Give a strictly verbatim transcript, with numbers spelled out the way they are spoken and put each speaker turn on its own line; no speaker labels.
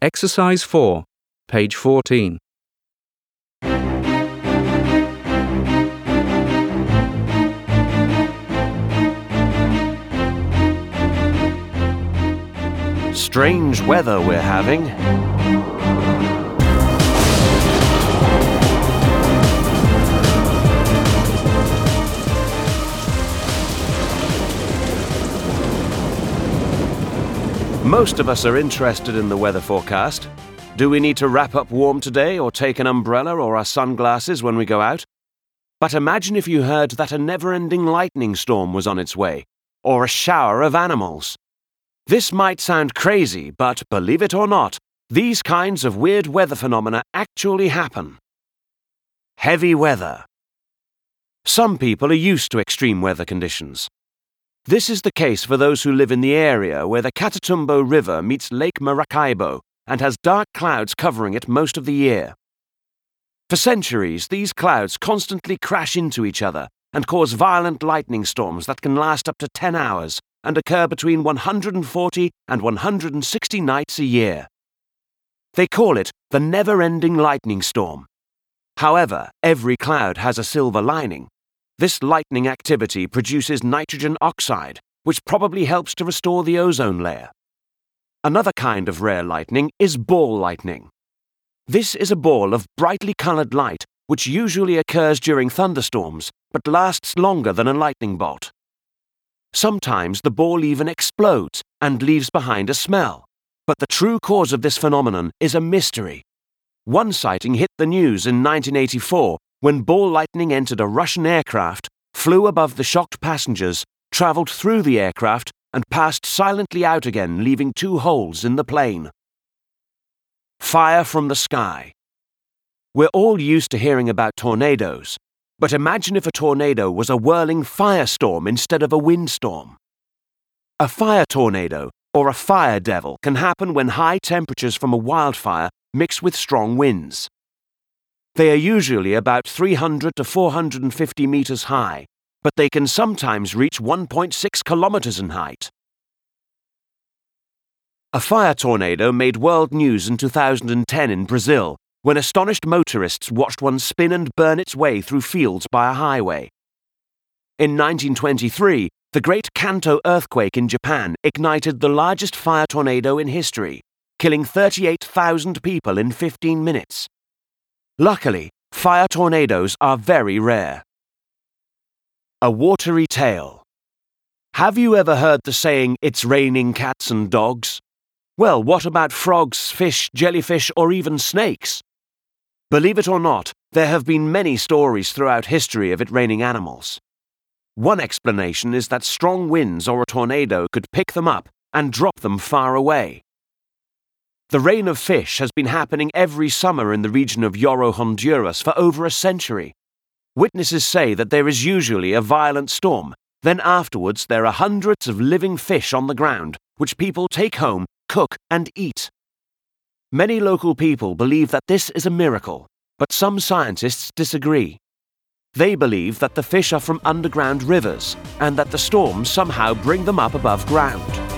Exercise four, page fourteen.
Strange weather we're having. Most of us are interested in the weather forecast. Do we need to wrap up warm today or take an umbrella or our sunglasses when we go out? But imagine if you heard that a never-ending lightning storm was on its way, or a shower of animals. This might sound crazy, but believe it or not, these kinds of weird weather phenomena actually happen. Heavy weather. Some people are used to extreme weather conditions. This is the case for those who live in the area where the Catatumbo River meets Lake Maracaibo and has dark clouds covering it most of the year. For centuries, these clouds constantly crash into each other and cause violent lightning storms that can last up to ten hours and occur between one hundred forty and one hundred sixty nights a year. They call it the never-ending lightning storm. However, every cloud has a silver lining. This lightning activity produces nitrogen oxide, which probably helps to restore the ozone layer. Another kind of rare lightning is ball lightning. This is a ball of brightly colored light which usually occurs during thunderstorms but lasts longer than a lightning bolt. Sometimes the ball even explodes and leaves behind a smell, but the true cause of this phenomenon is a mystery. One sighting hit the news in nineteen eighty-four when ball lightning entered a Russian aircraft, flew above the shocked passengers, traveled through the aircraft, and passed silently out again, leaving two holes in the plane. Fire from the sky. We're all used to hearing about tornadoes, but imagine if a tornado was a whirling firestorm instead of a windstorm. A fire tornado, or a fire devil, can happen when high temperatures from a wildfire mix with strong winds. They are usually about three hundred to four hundred fifty meters high, but they can sometimes reach one point six kilometers in height. A fire tornado made world news in two thousand ten in Brazil, when astonished motorists watched one spin and burn its way through fields by a highway. In nineteen twenty-three, the Great Kanto earthquake in Japan ignited the largest fire tornado in history, killing thirty-eight thousand people in fifteen minutes. Luckily, fire tornadoes are very rare. A watery tale. Have you ever heard the saying, "It's raining cats and dogs"? Well, what about frogs, fish, jellyfish, or even snakes? Believe it or not, there have been many stories throughout history of it raining animals. One explanation is that strong winds or a tornado could pick them up and drop them far away. The rain of fish has been happening every summer in the region of Yoro, Honduras for over a century. Witnesses say that there is usually a violent storm, then afterwards there are hundreds of living fish on the ground, which people take home, cook, and eat. Many local people believe that this is a miracle, but some scientists disagree. They believe that the fish are from underground rivers, and that the storms somehow bring them up above ground.